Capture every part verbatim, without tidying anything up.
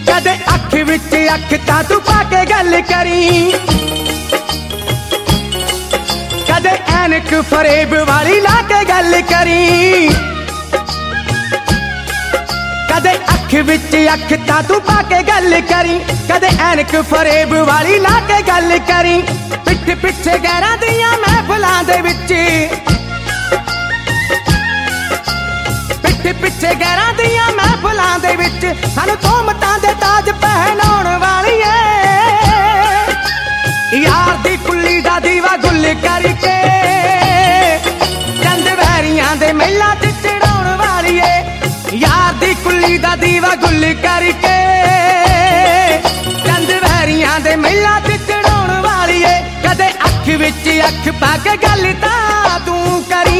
कदे अख विच अख तां तू पा के गल करी, कदे ऐनक फरेब वाली ला के गल करी, कदे अख विच अख तां तू पा के गल करी, कदे ऐनक फरेब वाली ला के गल करी। पिठ पिछे गैरां दियां महफिलां दे विच, पिठ पिछे गैरां दियां महफिलां दे विच सानू तोहमतां दे ताज पहनाउण वाली ऐ, यार दी कुल्ली दा दीवा गुल करके चंद वैरियां दे मेला च चढ़ाउण वाली ऐ, यार दी कुल्ली दा दीवा गुल करके चंद वैरियां दे मेला च चढ़ाउण वाली ऐ। कदे अख विच अख पा के गल तां तू करी,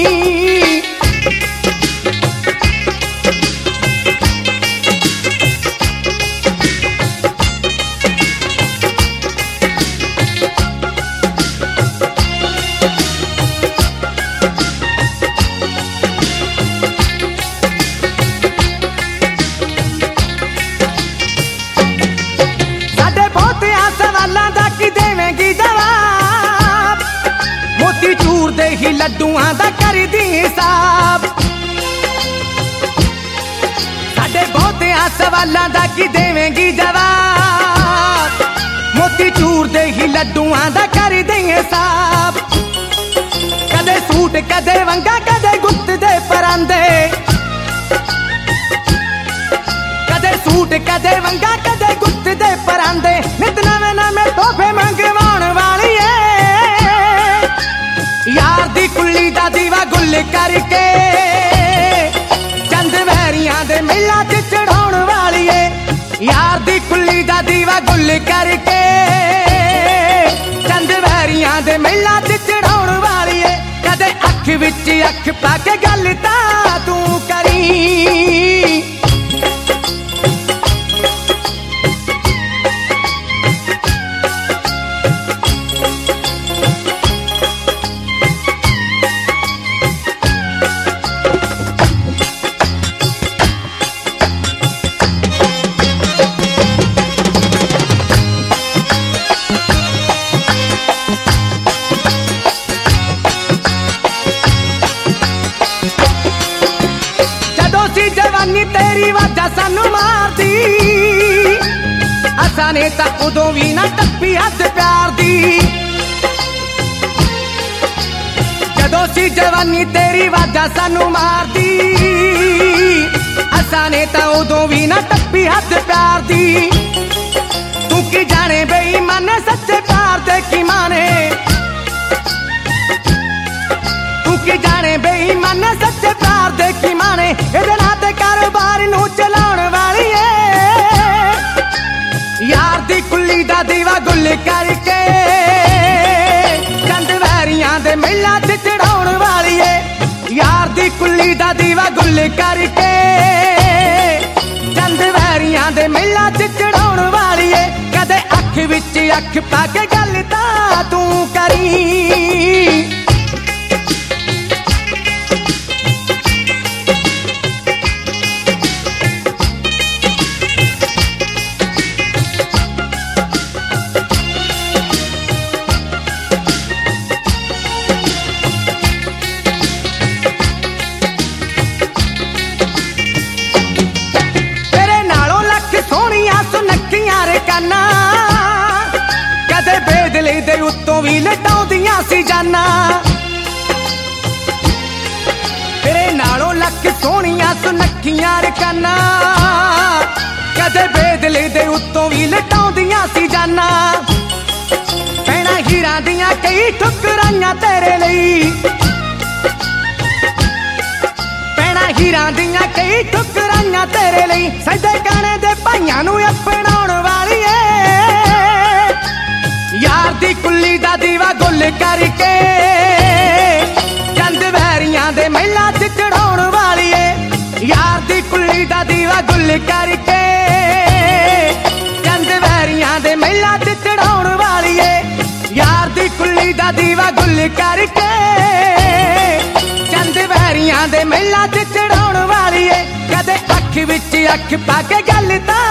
लड्डूआं दा कर दी हिसाब, साडे बहुतियां सवालां दा की देवेंगी जवाब, मोती चूर दे ही लड्डूआं दा कर दी हिसाब। कदे सूट कदे वंगा कदे गुत्त दे परांदे, कदे सूट कदे वंगा कदे गुत्त दे परांदे, नित नवें नवें तोहफे मंगवाउण वाली ऐ, यार दी कुल्ली दा दीवा गुल करके चंद वैरियां दे मेला च चढ़ाउण वाली ऐ, यार दी कुल्ली दा दीवा गुल करके चंद वैरियां दे मेला च चढ़ाउण वाली ऐ। कदे अख विच अख पा के गल तां तू करी, तेरी वाजा सानू मारदी, असां ने तां उदों भी ना टप्पी हद प्यार दी, जदों सी जवानी तेरी वाजा सानू मारदी, असां ने तां उदों भी ना टप्पी हद प्यार दी। तू की जाने बेईमान सच्चे प्यार दे की माने, तू की जाने बेईमान सच्चे प्यार दे की माने, इहदे नाल ते कारोबार नू चलाउण वाली ऐ, यार दी कुल्ली दा दीवा गुल करके चंद वैरियां दे मेला च चढ़ाउण वाली ऐ, यार दी कुल्ली दा दीवा गुल करके चंद वैरियां दे मेला च चढ़ाउण वाली ऐ। कदे अख विच अख पा के गल तां तू करी, कदे बेदली दे उत्तों भी लटाउंदियां सी जाना, तेरे नालों लख सोहणियां सुनखियां रकाना, कदे बेदली दे उत्तों भी लटाउंदियां सी जाना। भैणां हीरां दियां कई ठुकराइयां तेरे लई, भैणां हीरां दियां कई ठुकराइयां तेरे लई, सजदे गाने दे भाइयां नू अपनाउण वाली ऐ, यार दी कुल्ली दा दीवा गुल करके चंद वैरियां दे मेला च चढ़ाउण वाली ऐ, यार दी कुल्ली दा दीवा गुल करके चंद वैरियां दे मेला च चढ़ाउण वाली ऐ, यार दी कुल्ली दा दीवा गुल करके चंद वैरियां दे मेला च चढ़ाउण वाली ऐ। कदे अख विच अख पा के गल तां